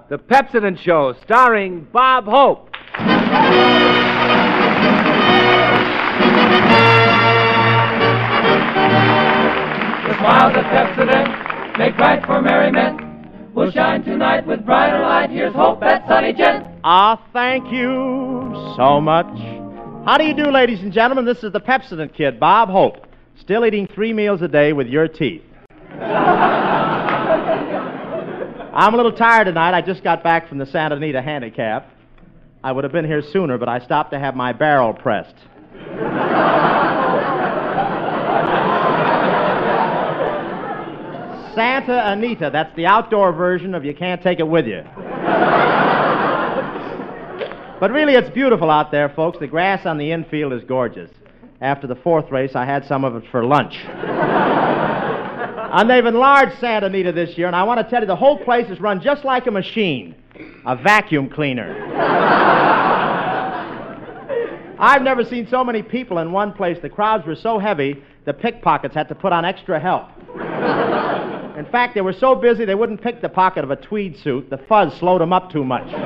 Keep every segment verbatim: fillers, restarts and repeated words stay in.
The Pepsodent Show, starring Bob Hope. The smiles of Pepsodent make bright for merriment. We'll shine tonight with brighter light. Here's hope, that sunny gent. Ah, thank you so much. How do you do, ladies and gentlemen? This is the Pepsodent Kid, Bob Hope, still eating three meals a day with your teeth. I'm a little tired tonight. I just got back from the Santa Anita Handicap. I would have been here sooner, but I stopped to have my barrel pressed. Santa Anita, that's the outdoor version of You Can't Take It With You. But really, it's beautiful out there, folks. The grass on the infield is gorgeous. After the fourth race, I had some of it for lunch. And they've enlarged Santa Anita this year, and I want to tell you, the whole place is run just like a machine, a vacuum cleaner. I've never seen so many people in one place. The crowds were so heavy, the pickpockets had to put on extra help. In fact, they were so busy they wouldn't pick the pocket of a tweed suit. The fuzz slowed them up too much.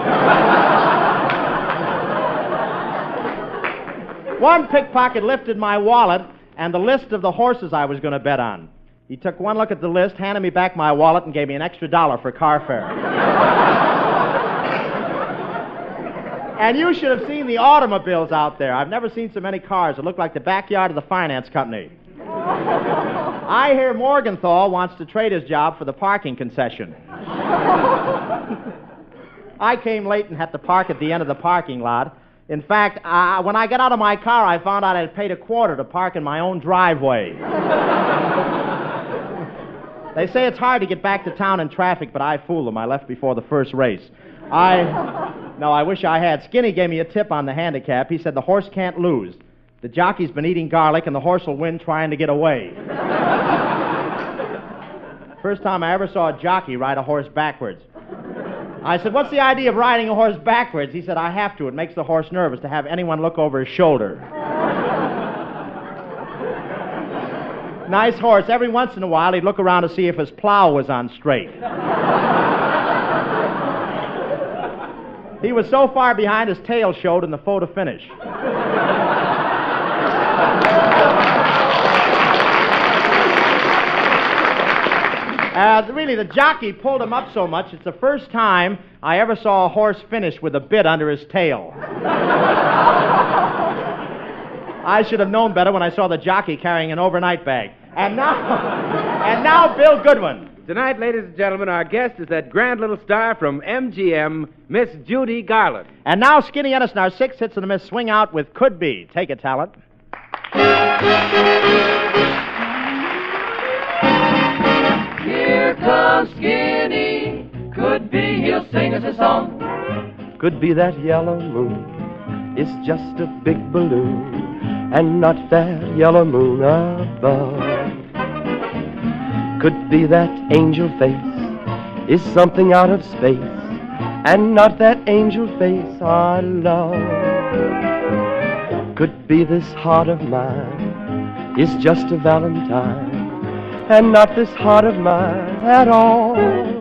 One pickpocket lifted my wallet and the list of the horses I was going to bet on. He took one look at the list, handed me back my wallet, and gave me an extra dollar for car fare. And you should have seen the automobiles out there. I've never seen so many cars. It looked like the backyard of the finance company. I hear Morgenthau wants to trade his job for the parking concession. I came late and had to park at the end of the parking lot. In fact, uh, when I got out of my car, I found out I'd paid a quarter to park in my own driveway. They say it's hard to get back to town in traffic, but I fooled them. I left before the first race. I... No, I wish I had. Skinny gave me a tip on the handicap. He said the horse can't lose. The jockey's been eating garlic, and the horse will win trying to get away. First time I ever saw a jockey ride a horse backwards. I said, what's the idea of riding a horse backwards? He said, I have to. It makes the horse nervous to have anyone look over his shoulder. Nice horse. Every once in a while, he'd look around to see if his plow was on straight. He was so far behind, his tail showed in the photo finish. Uh, really, the jockey pulled him up so much, it's the first time I ever saw a horse finish with a bit under his tail. I should have known better when I saw the jockey carrying an overnight bag. And now, and now, Bill Goodwin. Tonight, ladies and gentlemen, our guest is that grand little star from M G M, Miss Judy Garland. And now, Skinny Edison, our six hits in the Miss Swing Out with Could Be. Take it, talent. Here comes Skinny. Could be he'll sing us a song. Could be that yellow moon is just a big balloon, and not that yellow moon above. Could be that angel face is something out of space, and not that angel face I love. Could be this heart of mine is just a valentine, and not this heart of mine at all.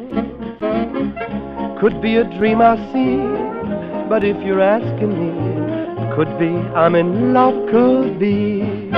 Could be a dream I see, but if you're asking me, could be I'm in love, could be.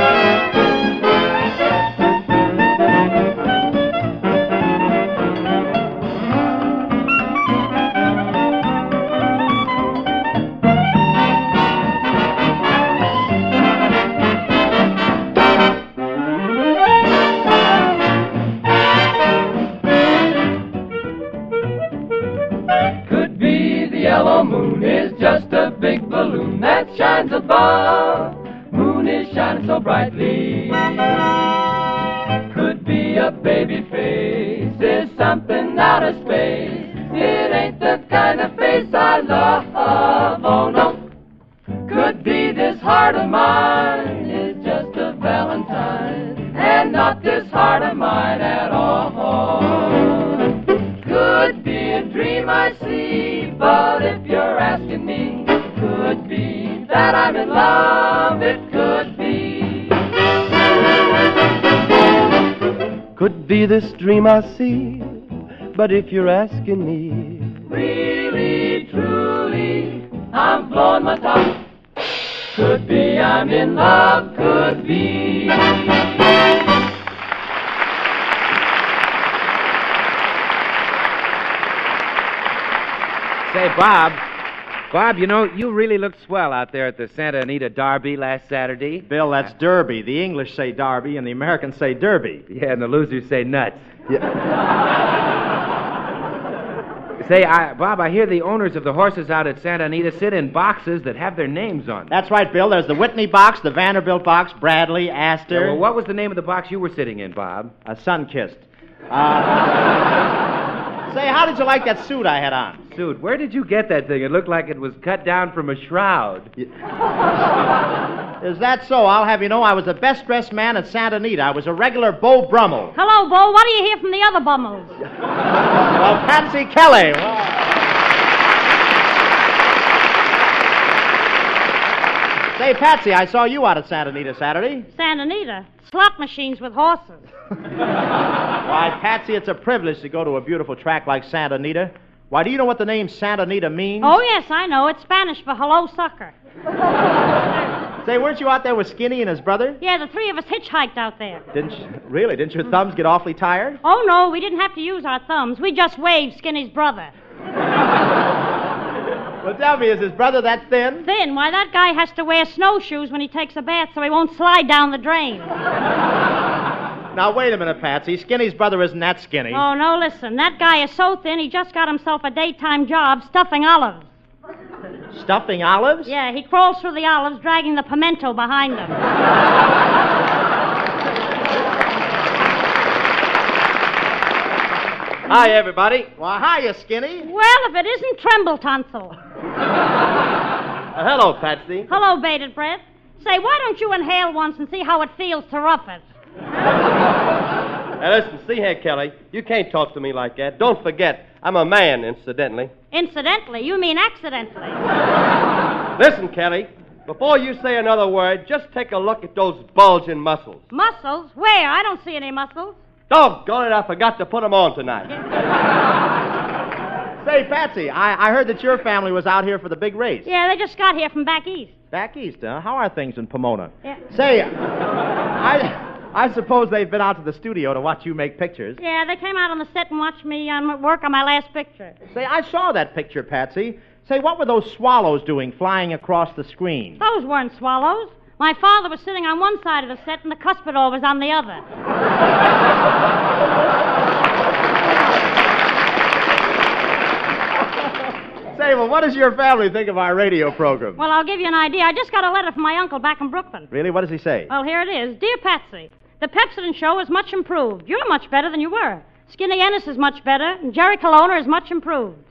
Shines above, moon is shining so brightly. Could be a baby face, is something out of space. It ain't the kind of face I love, oh no. Could be this heart of mine is just a valentine, and not this heart of mine at all. Could be a dream I see, but if you're asking me, could be that I'm in love, it could be. Could be this dream I see, but if you're asking me, real on my top. Could be I'm in love, could be. Say, Bob, Bob, you know, you really looked swell out there at the Santa Anita Derby last Saturday. Bill, that's Derby. The English say Derby, and the Americans say Derby. Yeah, and the losers say nuts. Yeah. Say, I, Bob, I hear the owners of the horses out at Santa Anita sit in boxes that have their names on them. That's right, Bill. There's the Whitney box, the Vanderbilt box, Bradley, Astor. Yeah, well, what was the name of the box you were sitting in, Bob? A Sunkist. Uh, say, how did you like that suit I had on? Suit. Where did you get that thing? It looked like it was cut down from a shroud. Is that so? I'll have you know I was the best-dressed man at Santa Anita. I was a regular Beau Brummel. Hello, Bo. What do you hear from the other bummels? Well, Patsy Kelly. Well... Say, Patsy, I saw you out at Santa Anita Saturday. Santa Anita? Slot machines with horses. Why, Patsy, it's a privilege to go to a beautiful track like Santa Anita. Why, do you know what the name Santa Anita means? Oh, yes, I know. It's Spanish for hello, sucker. Say, weren't you out there with Skinny and his brother? Yeah, the three of us hitchhiked out there. Didn't you? Really? Didn't your thumbs get awfully tired? Oh, no, we didn't have to use our thumbs. We just waved Skinny's brother. Well, tell me, is his brother that thin? Thin? Why, that guy has to wear snowshoes when he takes a bath so he won't slide down the drain. Now, wait a minute, Patsy. Skinny's brother isn't that skinny. Oh, no, listen. That guy is so thin, he just got himself a daytime job stuffing olives. Stuffing olives? Yeah, he crawls through the olives, dragging the pimento behind him. Hi, everybody. Well, hiya, Skinny. Well, if it isn't Tremble Tonsil. Uh, hello, Patsy. Hello, Bated Breath. Say, why don't you inhale once and see how it feels to rough it? Now, listen, see here, Kelly. You can't talk to me like that. Don't forget, I'm a man, incidentally. Incidentally? You mean accidentally. Listen, Kelly, before you say another word, just take a look at those bulging muscles. Muscles? Where? I don't see any muscles. Doggone it, I forgot to put them on tonight. Say, Patsy, I, I heard that your family was out here for the big race. Yeah, they just got here from back east. Back east, huh? How are things in Pomona? Yeah. Say, I... I suppose they've been out to the studio to watch you make pictures. Yeah, they came out on the set and watched me um, work on my last picture. Say, I saw that picture, Patsy. Say, what were those swallows doing flying across the screen? Those weren't swallows. My father was sitting on one side of the set and the cuspidor was on the other. Say, well, what does your family think of our radio program? Well, I'll give you an idea. I just got a letter from my uncle back in Brooklyn. Really? What does he say? Well, here it is. Dear Patsy, the Pepsodent show is much improved. You're much better than you were. Skinny Ennis is much better, and Jerry Colonna is much improved.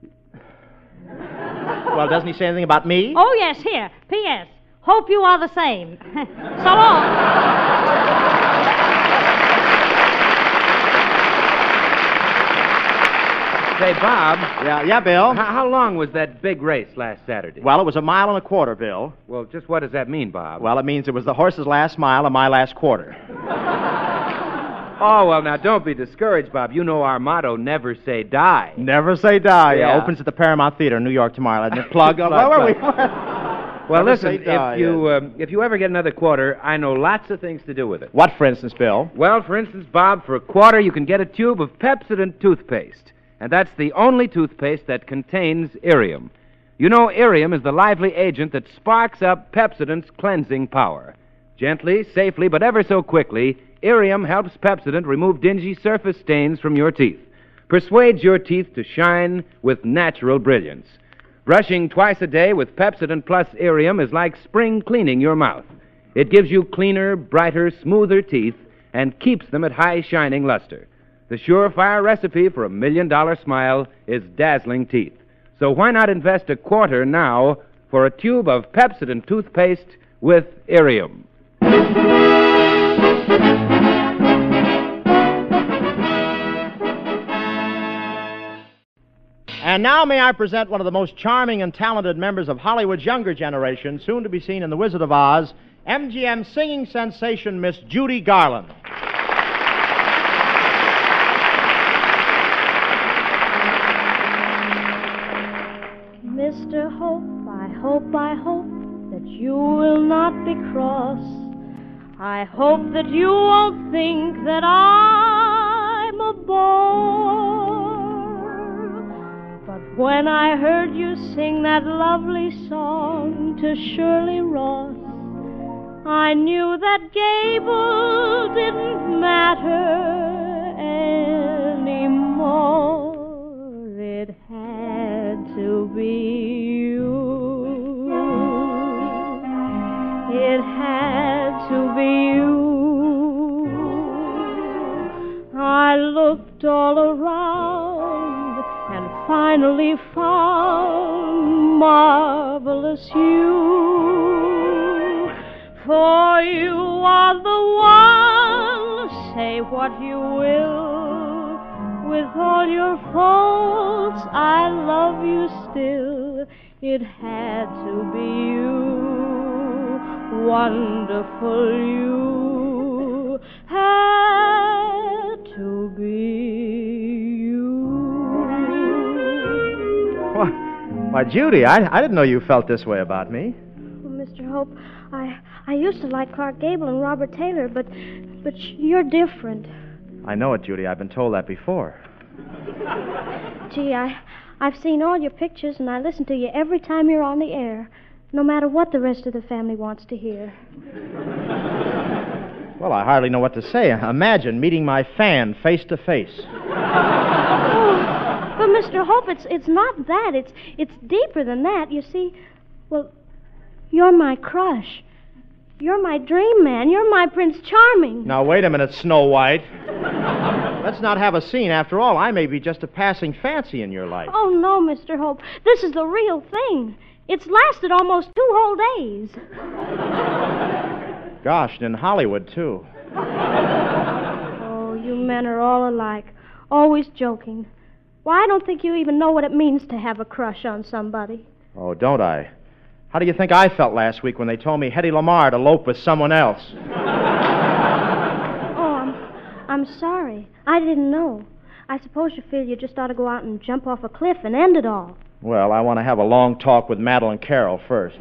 Well, doesn't he say anything about me? Oh, yes, here. P S. Hope you are the same. So long. Say, Bob. Yeah, yeah, Bill. How, how long was that big race last Saturday? Well, it was a mile and a quarter, Bill. Well, just what does that mean, Bob? Well, it means it was the horse's last mile and my last quarter. Oh, well, now, don't be discouraged, Bob. You know our motto, never say die. Never say die. Yeah, Yeah. opens at the Paramount Theater in New York tomorrow. Let me plug. Plug, Where were we? plug. Well, Never listen, say die, if you um, if you ever get another quarter, I know lots of things to do with it. What, for instance, Bill? Well, for instance, Bob, for a quarter, you can get a tube of Pepsodent toothpaste. And that's the only toothpaste that contains irium. You know, irium is the lively agent that sparks up Pepsodent's cleansing power. Gently, safely, but ever so quickly, irium helps Pepsodent remove dingy surface stains from your teeth. Persuades your teeth to shine with natural brilliance. Brushing twice a day with Pepsodent Plus Irium is like spring cleaning your mouth. It gives you cleaner, brighter, smoother teeth and keeps them at high shining luster. The surefire recipe for a million-dollar smile is dazzling teeth. So why not invest a quarter now for a tube of Pepsodent toothpaste with Irium? And now may I present one of the most charming and talented members of Hollywood's younger generation, soon to be seen in The Wizard of Oz, M G M singing sensation Miss Judy Garland. Mister Hope, I hope, I hope that you will not be cross. I hope that you won't think that I'm a bore. But when I heard you sing that lovely song to Shirley Ross, I knew that Gable didn't matter anymore. It had to be you. It had to be you. I looked all around and finally found marvelous you. For you are the one, say what you will. With all your faults, I love you still. It had to be you, wonderful you. Had to be you. Why, why Judy, I, I didn't know you felt this way about me. Well, Mister Hope, I I used to like Clark Gable and Robert Taylor, but but you're different. I know it, Judy. I've been told that before. Gee, I, I've seen all your pictures, and I listen to you every time you're on the air, no matter what the rest of the family wants to hear. Well, I hardly know what to say. Imagine meeting my fan face to face. Oh, but Mister Hope, it's it's not that. It's it's deeper than that. You see, well, you're my crush. You're my dream man. You're my Prince Charming. Now, wait a minute, Snow White. Let's not have a scene. After all, I may be just a passing fancy in your life. Oh, no, Mister Hope. This is the real thing. It's lasted almost two whole days. Gosh, and in Hollywood, too. Oh, you men are all alike. Always joking. Why, I don't think you even know what it means to have a crush on somebody. Oh, don't I? How do you think I felt last week when they told me Hedy Lamarr to elope with someone else? Oh, I'm, I'm sorry. I didn't know. I suppose you feel you just ought to go out and jump off a cliff and end it all. Well, I want to have a long talk with Madeline Carroll first.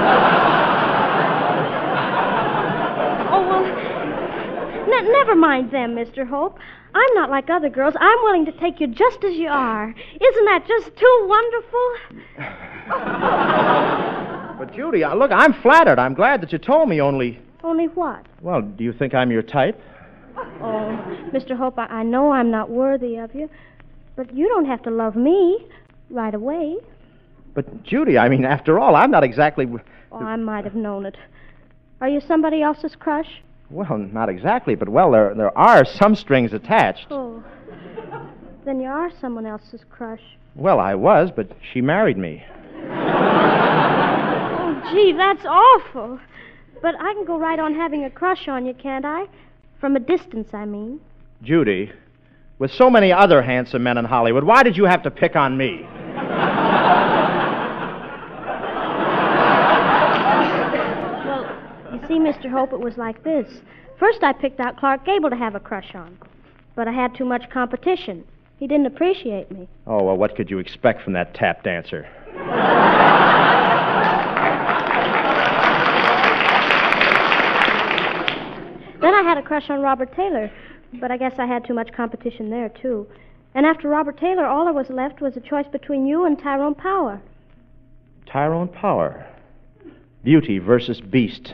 Oh, well, ne- never mind them, Mister Hope. I'm not like other girls. I'm willing to take you just as you are. Isn't that just too wonderful? But, Judy, I- look, I'm flattered. I'm glad that you told me, only... Only what? Well, do you think I'm your type? Oh, Mister Hope, I, I know I'm not worthy of you, but you don't have to love me right away. But, Judy, I mean, after all, I'm not exactly... Oh, I might have known it. Are you somebody else's crush? Well, not exactly, but, well, there there are some strings attached. Oh, then you are someone else's crush. Well, I was, but she married me. Oh, gee, that's awful. But I can go right on having a crush on you, can't I? From a distance, I mean. Judy, with so many other handsome men in Hollywood, why did you have to pick on me? Well, you see, Mister Hope, it was like this. First, I picked out Clark Gable to have a crush on. But I had too much competition. He didn't appreciate me. Oh, well, what could you expect from that tap dancer? Then I had a crush on Robert Taylor, but I guess I had too much competition there, too. And after Robert Taylor, all there was left was a choice between you and Tyrone Power. Tyrone Power. Beauty versus Beast.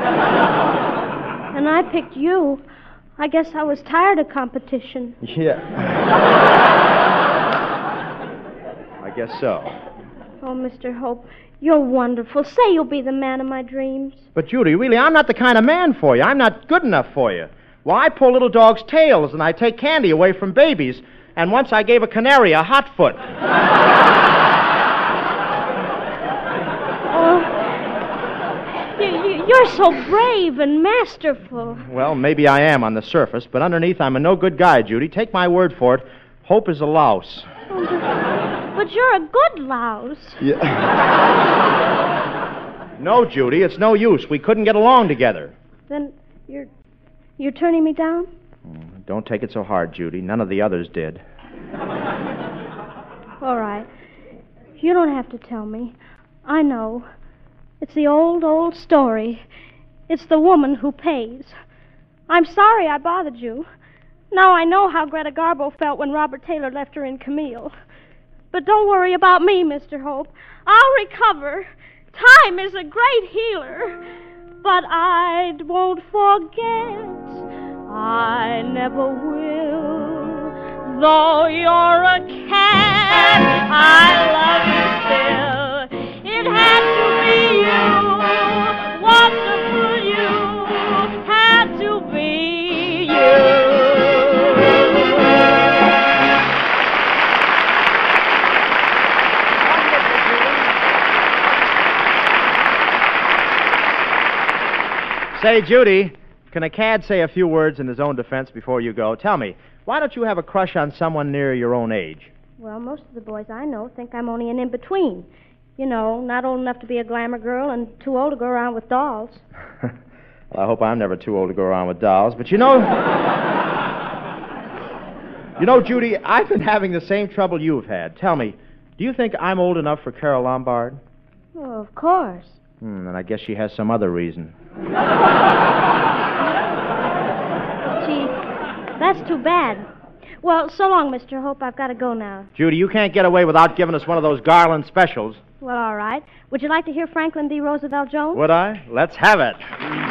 And I picked you. I guess I was tired of competition. Yeah. I guess so. Oh, Mister Hope, you're wonderful. Say you'll be the man of my dreams. But, Judy, really, I'm not the kind of man for you. I'm not good enough for you. Well, I pull little dogs' tails, and I take candy away from babies. And once I gave a canary a hot foot. Oh, you, you, you're so brave and masterful. Well, maybe I am on the surface, but underneath I'm a no-good guy, Judy. Take my word for it. Hope is a louse. Oh, but, but you're a good louse. Yeah. No, Judy, it's no use. We couldn't get along together. Then you're you're turning me down? Don't take it so hard, Judy. None of the others did. All right. You don't have to tell me. I know. It's the old, old story. It's the woman who pays. I'm sorry I bothered you. Now I know how Greta Garbo felt when Robert Taylor left her in Camille. But don't worry about me, Mister Hope. I'll recover. Time is a great healer. But I won't forget. I never will. Though you're a cat, I love you still. It had to be you. Wonderful you. Had to be you. Say, Judy, can a cad say a few words in his own defense before you go? Tell me, why don't you have a crush on someone near your own age? Well, most of the boys I know think I'm only an in-between. You know, not old enough to be a glamour girl and too old to go around with dolls. Well, I hope I'm never too old to go around with dolls. But you know... you know, Judy, I've been having the same trouble you've had. Tell me, do you think I'm old enough for Carole Lombard? Oh, of course. Hmm, then I guess she has some other reason. Gee, that's too bad. Well, so long, Mister Hope. I've got to go now. Judy, you can't get away without giving us one of those Garland specials. Well, all right. Would you like to hear Franklin D. Roosevelt Jones? Would I? Let's have it.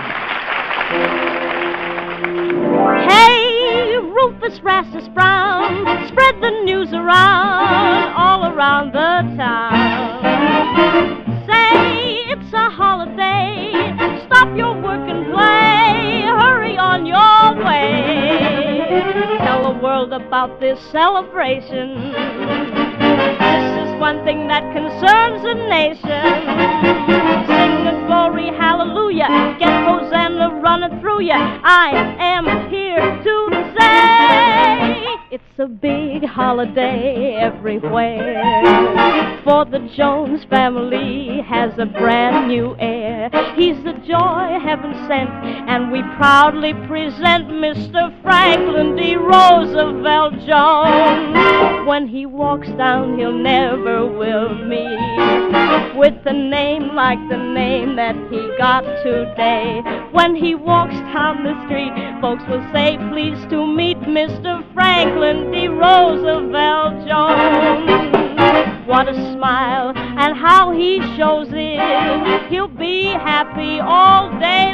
Hey, Rufus Rastus Brown, spread the news around, all around the town. Say it's a holiday, stop your work and play, hurry on your way. Tell the world about this celebration. This is one thing that concerns the nation. Sing the glory, hallelujah, get Hosanna running through ya. I am here to say it's a big holiday everywhere. For the Jones family has a brand new heir. He's the joy heaven sent, and we proudly present Mister Franklin D. Roosevelt Jones. When he walks down, he'll never will meet with a name like the name that he got today. When he walks down the street, folks will say, pleased to meet Mister Franklin D. Roosevelt Jones. What a smile, and how he shows it. He'll be happy all day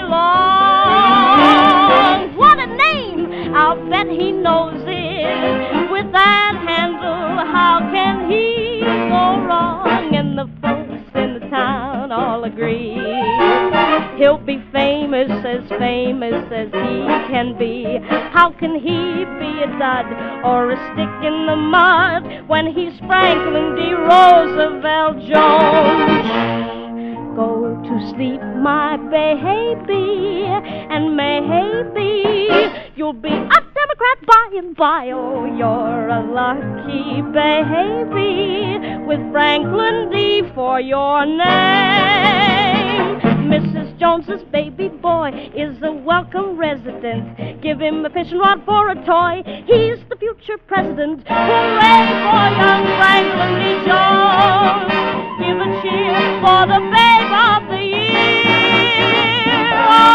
long. What a name, I'll bet he knows it. With that handle, how can he go wrong? And the folks in the town all agree he'll be famous, as famous as he can be. How can he be a dud or a stick in the mud when he's Franklin D. Roosevelt Jones? Go to sleep, my baby, and maybe you'll be a Democrat by and by. Oh, you're a lucky baby with Franklin D. for your name. Missus Jones's baby boy is a welcome resident. Give him a fishing rod for a toy. He's the future president. Hooray for young Franklin D. Jones. Give a cheer for the babe of the year.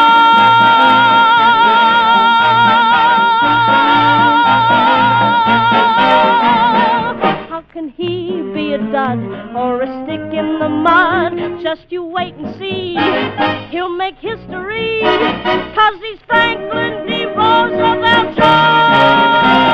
Oh, how can he be a dud or a stick in the mud? Just you wait and see. He'll make history, 'cause he's Franklin D. Roosevelt Jones.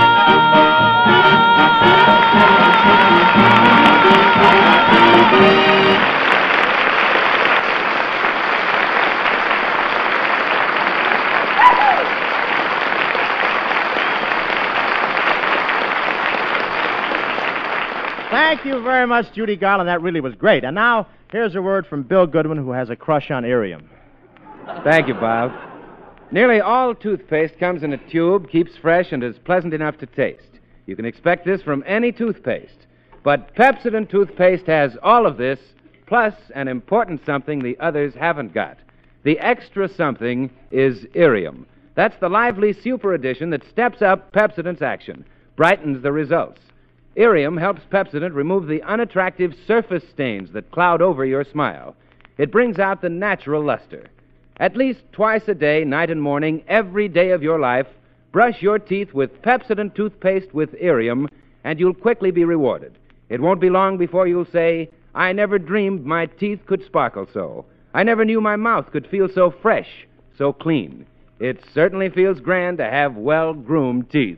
Thank you very much, Judy Garland. That really was great. And now, here's a word from Bill Goodwin, who has a crush on Irium. Thank you, Bob. Nearly all toothpaste comes in a tube, keeps fresh, and is pleasant enough to taste. You can expect this from any toothpaste. But Pepsodent toothpaste has all of this, plus an important something the others haven't got. The extra something is Irium. That's the lively super addition that steps up Pepsodent's action, brightens the results. Irium helps Pepsodent remove the unattractive surface stains that cloud over your smile. It brings out the natural luster. At least twice a day, night and morning, every day of your life, brush your teeth with Pepsodent toothpaste with Irium, and you'll quickly be rewarded. It won't be long before you'll say, I never dreamed my teeth could sparkle so. I never knew my mouth could feel so fresh, so clean. It certainly feels grand to have well-groomed teeth.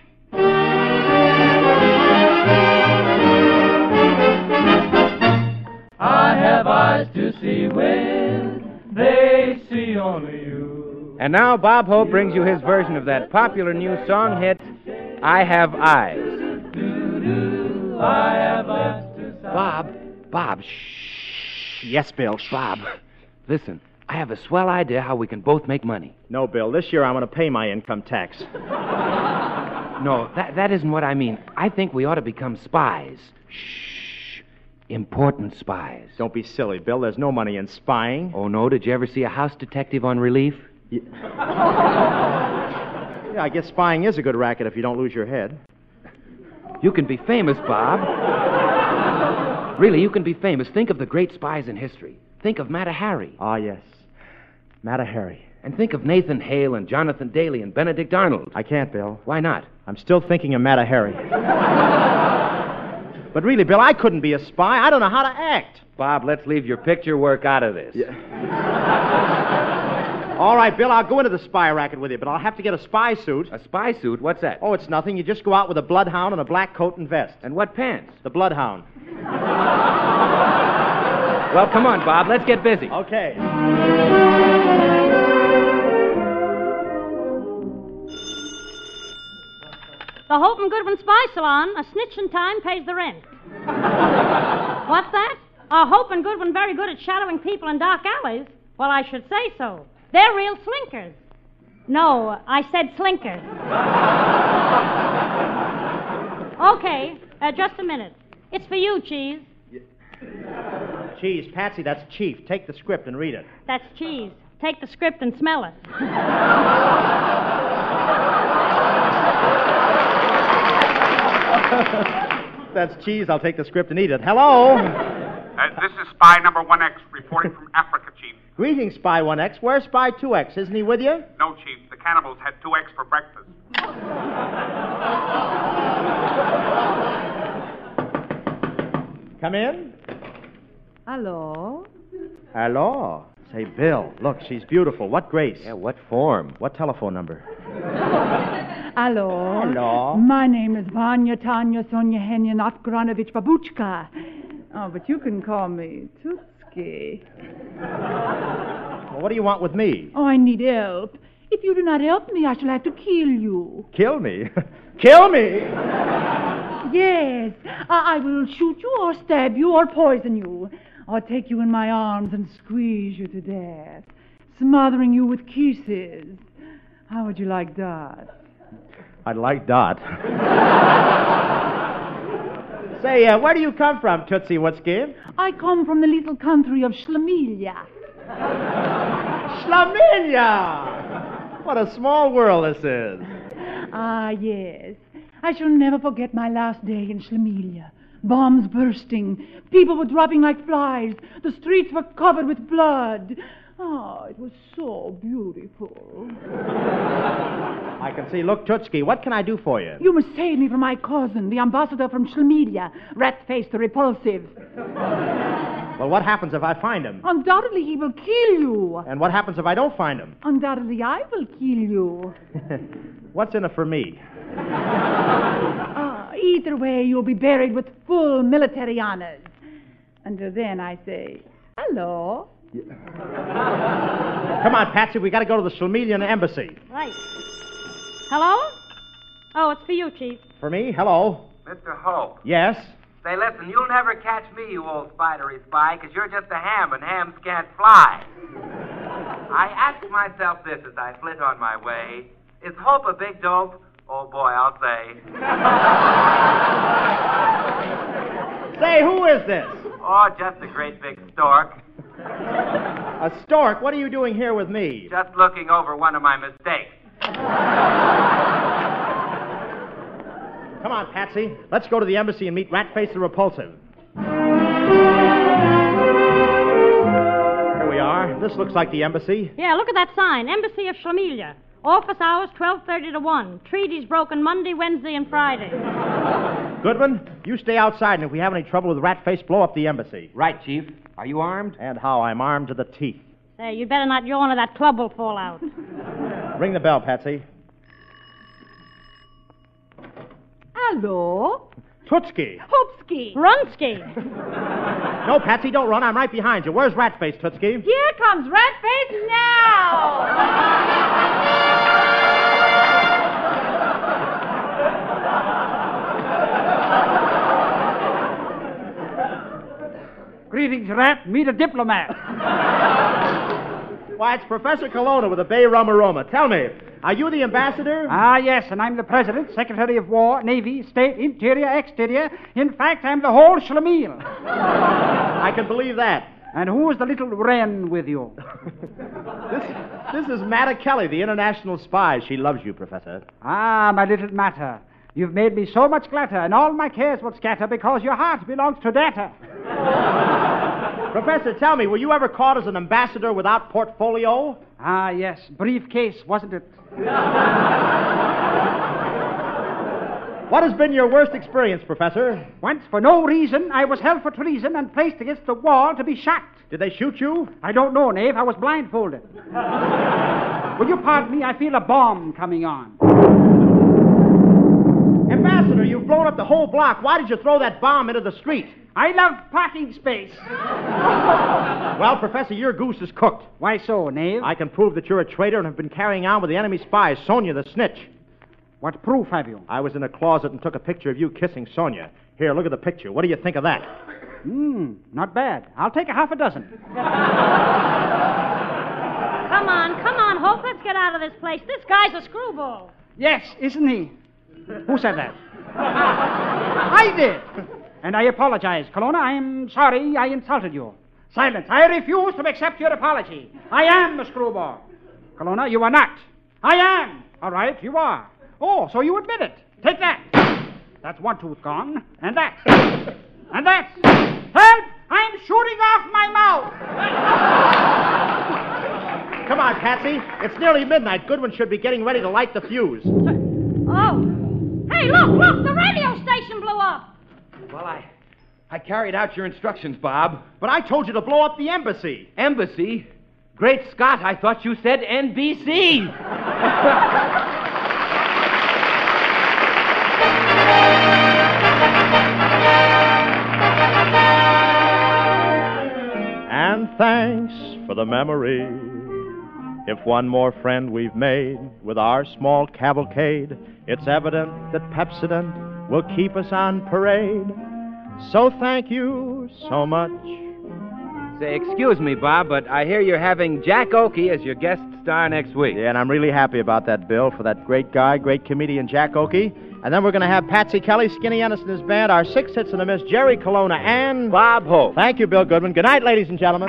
I have eyes to see with, they see only you. And now Bob Hope brings you his version of that popular new song hit, I Have Eyes. Do-do, I have eyes to see. Bob, Bob, shh. Yes, Bill. Bob, listen, I have a swell idea how we can both make money. No, Bill. This year I'm going to pay my income tax. No, that, that isn't what I mean. I think we ought to become spies. Shh. Important spies. Don't be silly, Bill. There's no money in spying. Oh, no? Did you ever see a house detective on relief? Yeah, yeah I guess spying is a good racket if you don't lose your head. You can be famous, Bob. Really, you can be famous. Think of the great spies in history. Think of Mata Hari. Ah, yes. Mata Hari. And think of Nathan Hale and Jonathan Daly and Benedict Arnold. I can't, Bill. Why not? I'm still thinking of Mata Hari. But really, Bill, I couldn't be a spy. I don't know how to act. Bob, let's leave your picture work out of this. Yeah. All right, Bill, I'll go into the spy racket with you, but I'll have to get a spy suit. A spy suit? What's that? Oh, it's nothing. You just go out with a bloodhound and a black coat and vest. And what pants? The bloodhound. Well, come on, Bob. Let's get busy. Okay. The Hope and Goodwin Spy Salon, a snitch in time pays the rent. What's that? Are Hope and Goodwin very good at shadowing people in dark alleys? Well, I should say so. They're real slinkers. No, I said slinkers. Okay, uh, just a minute. It's for you, Cheese. Cheese, Patsy, that's Chief. Take the script and read it. That's Cheese. Take the script and smell it. That's Cheese. I'll take the script and eat it. Hello? Uh, this is Spy Number one X reporting from Africa, Chief. Greetings, Spy one X. Where's Spy two X? Isn't he with you? No, Chief. The cannibals had two X for breakfast. Come in. Hello? Hello. Say, Bill, look, she's beautiful. What grace? Yeah, what form? What telephone number? Hello? Hello? My name is Vanya Tanya Sonia Henya Notgranovich Babuchka. Oh, but you can call me Tootski. Well, what do you want with me? Oh, I need help. If you do not help me, I shall have to kill you. Kill me? Kill me? Yes. I-, I will shoot you or stab you or poison you. Or take you in my arms and squeeze you to death, smothering you with kisses. How would you like that? I'd like Dot. Say, uh, where do you come from, Tootsie Woodsky? I come from the little country of Schlemilia. Schlemilia! What a small world this is. Ah, yes. I shall never forget my last day in Schlemilia. Bombs bursting. People were dropping like flies. The streets were covered with blood. Oh, it was so beautiful. I can see. Look, Tootski, what can I do for you? You must save me from my cousin, the ambassador from Schlemilia, rat-faced repulsive. Well, what happens if I find him? Undoubtedly, he will kill you. And what happens if I don't find him? Undoubtedly, I will kill you. What's in it for me? Ah, either way, you'll be buried with full military honors. Until then, I say, hello. Come on, Patsy, we got to go to the Schlemielian embassy. Right. Hello? Oh, it's for you, Chief. For me? Hello. Mister Hope. Yes? Say, listen, you'll never catch me, you old spidery spy, because you're just a ham, and hams can't fly. I ask myself this as I flit on my way. Is Hope a big dope? Oh, boy, I'll say. Say, who is this? Oh, just a great big stork. A stork? What are you doing here with me? Just looking over one of my mistakes. Come on, Patsy. Let's go to the embassy and meet Ratface the Repulsive. Here we are. This looks like the embassy. Yeah, look at that sign. Embassy of Schlemilia. Office hours twelve thirty to one. Treaties broken Monday, Wednesday, and Friday. Goodwin, you stay outside, and if we have any trouble with Ratface, blow up the embassy. Right, Chief. Are you armed? And how? I'm armed to the teeth. Say, you'd better not yawn or that club will fall out. Ring the bell, Patsy. Hello? Tootsky. Hoopski. Runsky. No, Patsy, don't run. I'm right behind you. Where's Ratface, Tootsky? Here comes Ratface now! Greetings, Rat. Meet a diplomat. Why, it's Professor Colonna with the Bay Rum Aroma. Tell me, are you the ambassador? Ah, yes, and I'm the President, Secretary of War, Navy, State, Interior, Exterior. In fact, I'm the whole schlemiel. I can believe that. And who is the little wren with you? This, this is Matta Kelly, the international spy. She loves you, Professor. Ah, my little Matta. You've made me so much glatter, and all my cares would scatter because your heart belongs to data. Professor, tell me, were you ever caught as an ambassador without portfolio? Ah, yes. Briefcase, wasn't it? What has been your worst experience, Professor? Once, for no reason, I was held for treason and placed against the wall to be shot. Did they shoot you? I don't know, Knave. I was blindfolded. Will you pardon me? I feel a bomb coming on. Ambassador, you've blown up the whole block. Why did you throw that bomb into the street? I love parking space. Well, Professor, your goose is cooked. Why so, Knave? I can prove that you're a traitor and have been carrying on with the enemy spies, Sonia the snitch. What proof have you? I was in a closet and took a picture of you kissing Sonia. Here, look at the picture. What do you think of that? Hmm, not bad. I'll take a half a dozen. Come on, come on, Hope. Let's get out of this place. This guy's a screwball. Yes, isn't he? Who said that? I did. And I apologize, Colonna. I'm sorry I insulted you. Silence. I refuse to accept your apology. I am a screwball. Colonna, you are not. I am. All right, you are. Oh, so you admit it. Take that. That's one tooth gone. And that. And that. Help! I'm shooting off my mouth. Come on, Patsy. It's nearly midnight. Goodwin should be getting ready to light the fuse. Oh. Hey, look, look, the radio station blew up. Well, I, I carried out your instructions, Bob. But I told you to blow up the embassy. Embassy? Great Scott, I thought you said N B C. And thanks for the memory. If one more friend we've made with our small cavalcade, it's evident that Pepsodent will keep us on parade. So thank you so much. Say, excuse me, Bob, but I hear you're having Jack Oakey as your guest star next week. Yeah, and I'm really happy about that, Bill, for that great guy, great comedian Jack Oakey. And then we're going to have Patsy Kelly, Skinny Ennis and his band, our six hits and a miss, Jerry Colonna, and Bob Hope. Thank you, Bill Goodwin. Good night, ladies and gentlemen.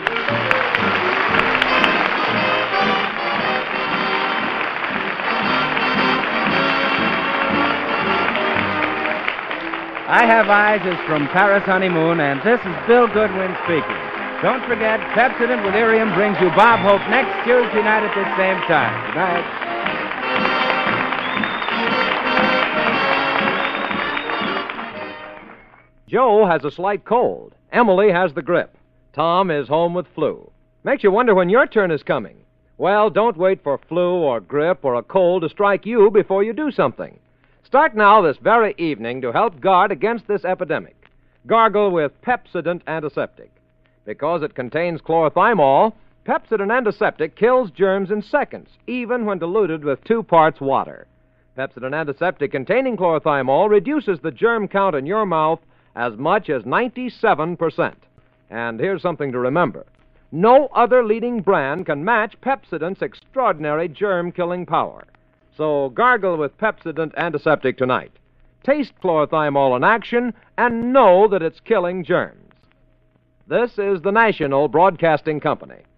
I Have Eyes is from Paris Honeymoon, and this is Bill Goodwin speaking. Don't forget, Pepsodent with Irium brings you Bob Hope next Tuesday night at this same time. Good night. Joe has a slight cold. Emily has the grip. Tom is home with flu. Makes you wonder when your turn is coming. Well, don't wait for flu or grip or a cold to strike you before you do something. Start now this very evening to help guard against this epidemic. Gargle with Pepsodent Antiseptic. Because it contains chlorothymol, Pepsodent Antiseptic kills germs in seconds, even when diluted with two parts water. Pepsodent Antiseptic containing chlorothymol reduces the germ count in your mouth as much as ninety-seven percent. And here's something to remember. No other leading brand can match Pepsodent's extraordinary germ-killing power. So gargle with Pepsodent Antiseptic tonight. Taste chlorothymol in action and know that it's killing germs. This is the National Broadcasting Company.